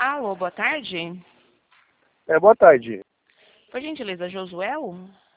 Alô, boa tarde. Boa tarde. Por gentileza, Josuel?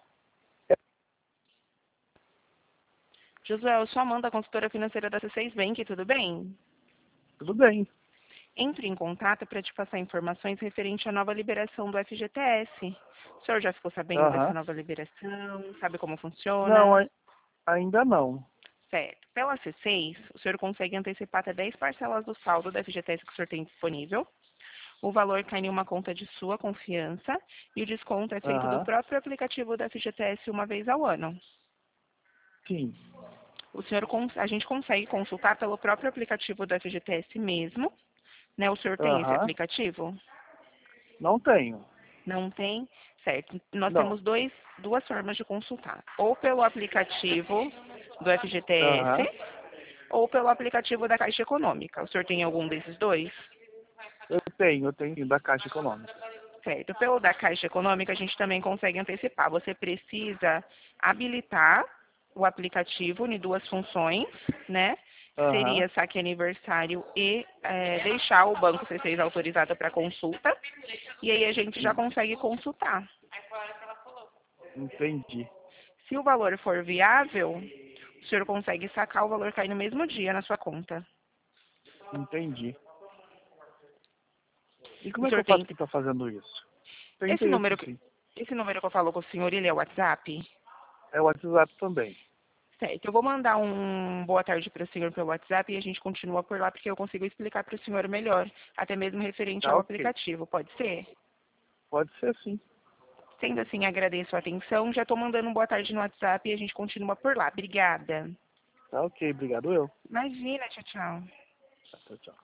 Josuel, eu sou Amanda, consultora financeira da C6 Bank, tudo bem? Tudo bem. Entro em contato para te passar informações referente à nova liberação do FGTS. O senhor já ficou sabendo dessa Aham. nova liberação? Sabe como Não, funciona? ainda não. Certo. Pela C6, o senhor consegue antecipar até 10 parcelas do saldo do FGTS que o senhor tem disponível. O valor cai em uma conta de sua confiança e o desconto é feito do Aham. próprio aplicativo do FGTS uma vez ao ano. Sim. A gente consegue consultar pelo próprio aplicativo do FGTS mesmo, né? O senhor tem esse Aham. aplicativo? Não tenho. Não tem? Certo. Nós Não. temos duas formas de consultar. Ou pelo aplicativo do FGTS, Aham. ou pelo aplicativo da Caixa Econômica. O senhor tem algum desses dois? Eu tenho da Caixa Econômica. Certo. Pelo da Caixa Econômica, a gente também consegue antecipar. Você precisa habilitar o aplicativo em duas funções, né? Que Aham. seria saque aniversário e deixar o banco C6 autorizado para consulta. E aí a gente já Sim. consegue consultar. Entendi. Se o valor for viável, o senhor consegue sacar o valor cair no mesmo dia na sua conta. Entendi. E como O é que senhor eu faço tem para estar fazendo isso? Tem esse interesse número, sim. esse número que eu falo com o senhor, ele é o WhatsApp? É o WhatsApp também. Certo, eu vou mandar um boa tarde para o senhor pelo WhatsApp e a gente continua por lá porque eu consigo explicar para o senhor melhor, até mesmo referente Tá ao ok. aplicativo, pode ser? Pode ser sim. Sendo assim, agradeço a atenção, já estou mandando um boa tarde no WhatsApp e a gente continua por lá. Obrigada. Tá ok. Obrigado eu. Imagina, tchau, tchau. Tchau, tchau.